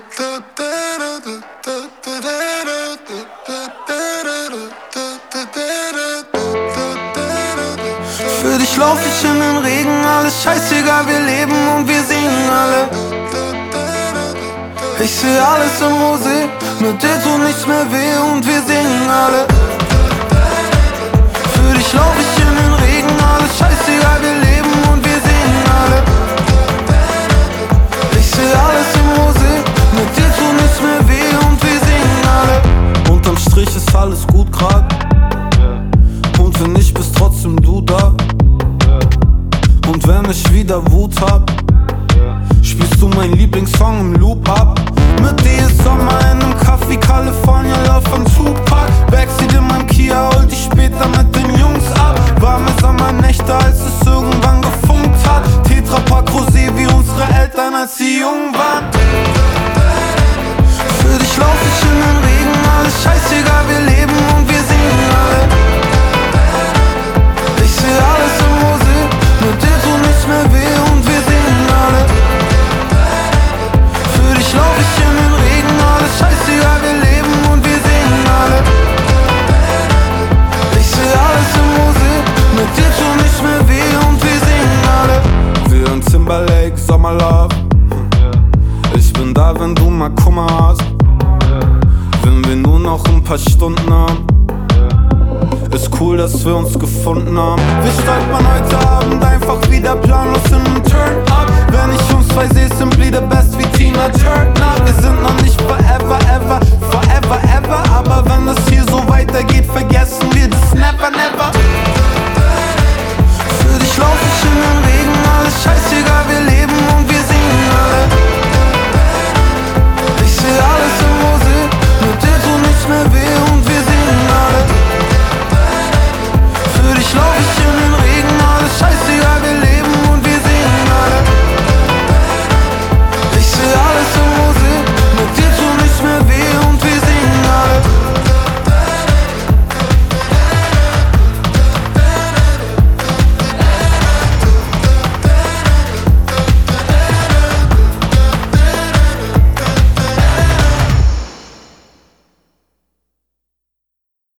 Für dich lauf ich in den Regen, alles scheißegal, wir leben und wir singen alle. Ich seh alles im Musik, mit dir tut nichts mehr weh und wir singen alle. Für dich lauf ich in den Regen, alles scheißegal, wir leben und wir singen alle. Ich seh alles im Musik, mit dir tut nichts mehr weh und wir singen alle. Unterm Strich ist alles gut grad, und wenn nicht, bist trotzdem du da. Und wenn ich wieder Wut hab, spielst du mein Lieblingssong im Loop ab. Mit dir ist Sommer in einem Café, California Love von Tupac. Backseat in meinem Kia, hol dich später mit den Jungs ab. Warme Sommernächte, als es irgendwann gefunkt hat. Tetrapack Rosé wie unsere Eltern, als sie jung waren. Für dich lauf ich in den Regen, alles scheißegal, wir leben und wir singen alle. Ich seh alles im Musik, mit dir tut nichts mehr weh und wir singen alle. Für dich lauf ich in den Regen, alles scheißegal, wir leben und wir singen alle. Ich seh alles im Musik, mit dir tut nichts mehr weh und wir singen alle. Wir in Timberlake, Sommerlove. Ich bin da, wenn du mal Kummer hast. Wenn wir nur noch ein paar Stunden haben. Ist cool, dass wir uns gefunden haben. Wir stolpern heute Abend einfach wieder planlos in einem Turn-Up. Wenn ich uns zwei seh, simply the best wie Tina Turner.